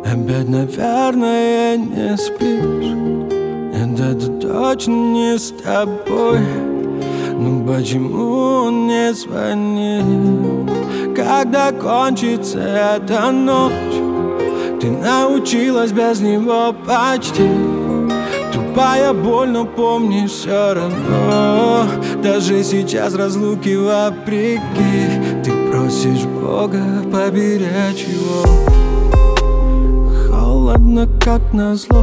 Опять, наверное, не спишь. Нет, это точно не с тобой. Ну почему он не звонил? Когда кончится эта ночь? Ты научилась без него почти. Тупая боль, но помнишь все равно. Даже сейчас разлуки вопреки. Ты просишь Бога поберечь его. Холодно, как назло.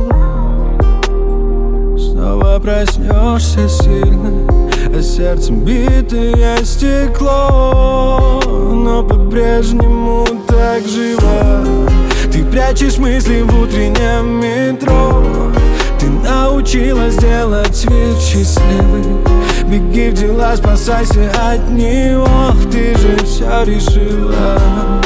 Снова проснешься сильно, а сердцем битое стекло. Но по-прежнему так живо. Ты прячешь мысли в утреннем метро. Ты научилась делать вид счастливый. Беги в дела, спасайся от него. Ты же все решила.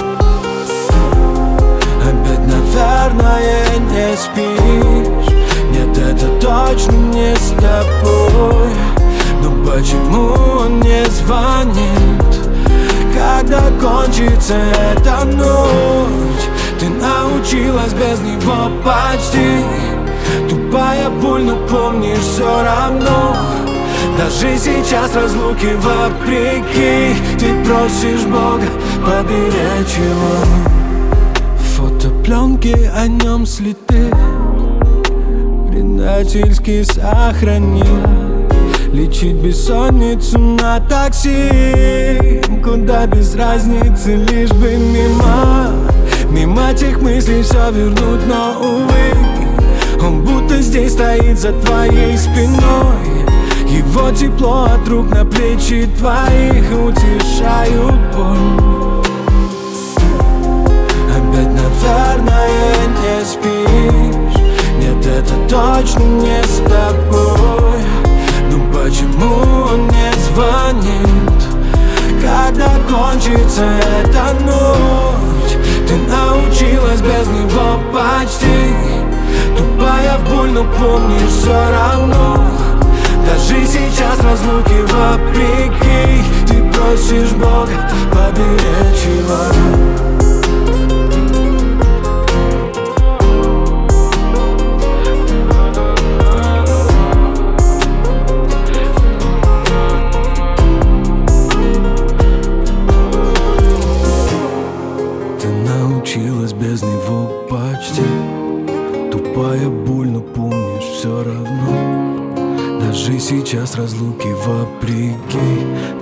Опять, наверное, не спишь. Нет, это точно не с тобой. Но почему он не звонит? Когда кончится эта ночь? Ты научилась без него почти. Тупая боль, но помнишь все равно. Даже сейчас разлуки вопреки. Ты просишь Бога поберечь его. Фотопленки, о нем следы предательски сохранила. Лечить бессонницу на такси. Куда без разницы, лишь бы мимо тех мыслей все вернуть, но увы. Он будто здесь стоит за твоей спиной. Его тепло от рук на плечи твоих утешают боль. Опять, наверное, не спишь. Нет, это точно не с тобой. Ну почему он не звонит? Когда кончится эта ночь? Ты научилась без него почти. Тупая боль, но помнишь все равно. Даже сейчас разлуки вопреки. Ты просишь Бога поберечь его. Научилась без него почти. Тупая боль, но помнишь все равно. Даже сейчас разлуки вопреки.